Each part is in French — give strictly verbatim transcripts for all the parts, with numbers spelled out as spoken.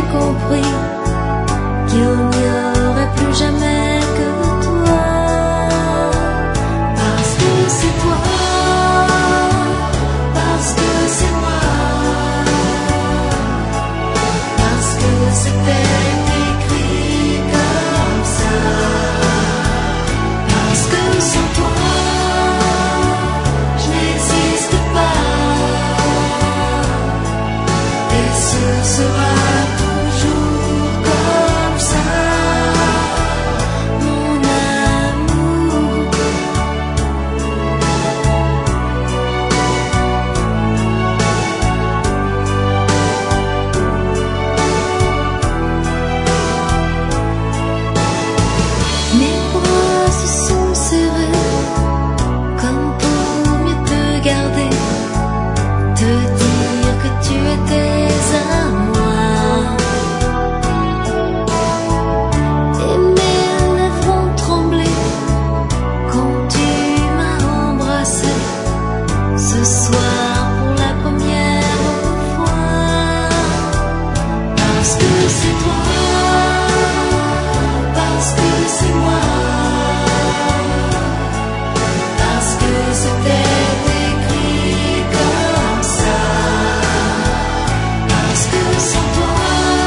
compris qu'il n'y aurait plus jamais que toi. Parce que c'est toi, parce que c'est moi, parce que c'était écrit comme ça. Parce que sans toi, je n'existe pas. Et ce sera toujours comme ça, mon amour. Mes bras se sont serrés comme pour mieux te garder, te dire que tu étais à moi. Et mes lèvres ont tremblé quand tu m'as embrassé ce soir pour la première fois. Parce que c'est toi, parce que c'est moi, parce que c'était écrit comme ça. Parce que sans toi,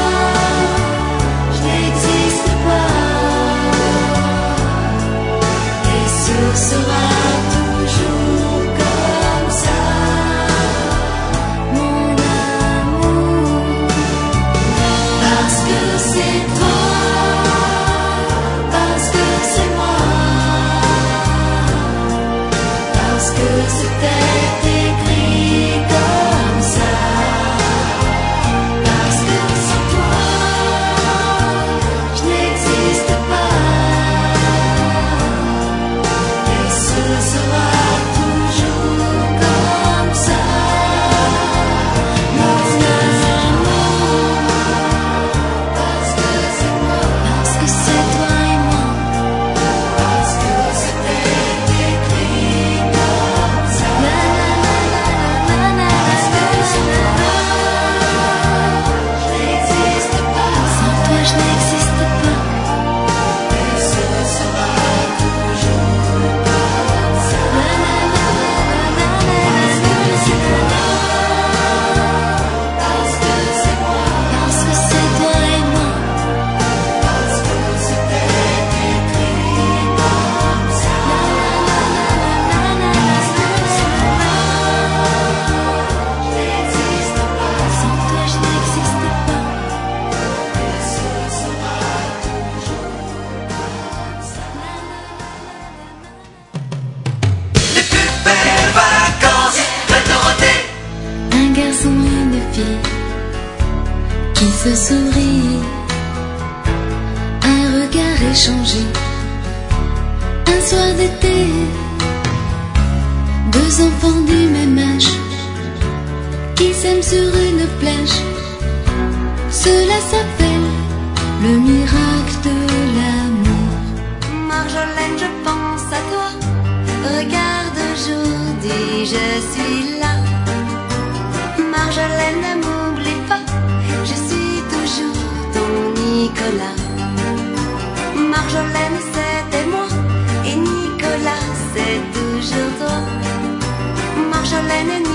je n'existe pas. Et ce sera toujours comme ça, mon amour. Parce que c'est toi, parce que c'est moi, parce que c'était écrit comme ça. Parce que sans toi, je n'existe pas. Et ce sera toujours comme ça, mon amour. Parce que c'est moi, parce que c'est toi et moi, parce que c'était écrit comme ça. La la la la la la. Parce que sans toi, je n'existe pas. Sans toi, je n'existe pas. Et ce sera toujours comme ça. La la la la la la. Parce que c'est toi, parce que c'est moi, parce que c'est toi et moi, parce que c'était écrit comme ça. La la la la la la. Parce que c'est toi, je n'existe pas. Sans toi, je n'existe pas. Et ce sera toujours comme ça. Les plus belles vacances de Dorothée. Un garçon et une fille qui se sourient, un regard échangé, un soir d'été, deux enfants du même âge qui s'aiment sur une plage. Cela s'appelle le miracle de l'amour. Marjolaine, je pense à toi. Regarde, aujourd'hui je suis là. Marjolaine, ne m'oublie pas, je suis toujours ton Nicolas. Marjolaine, c'était moi, et Nicolas, c'est toujours toi. Marjolaine et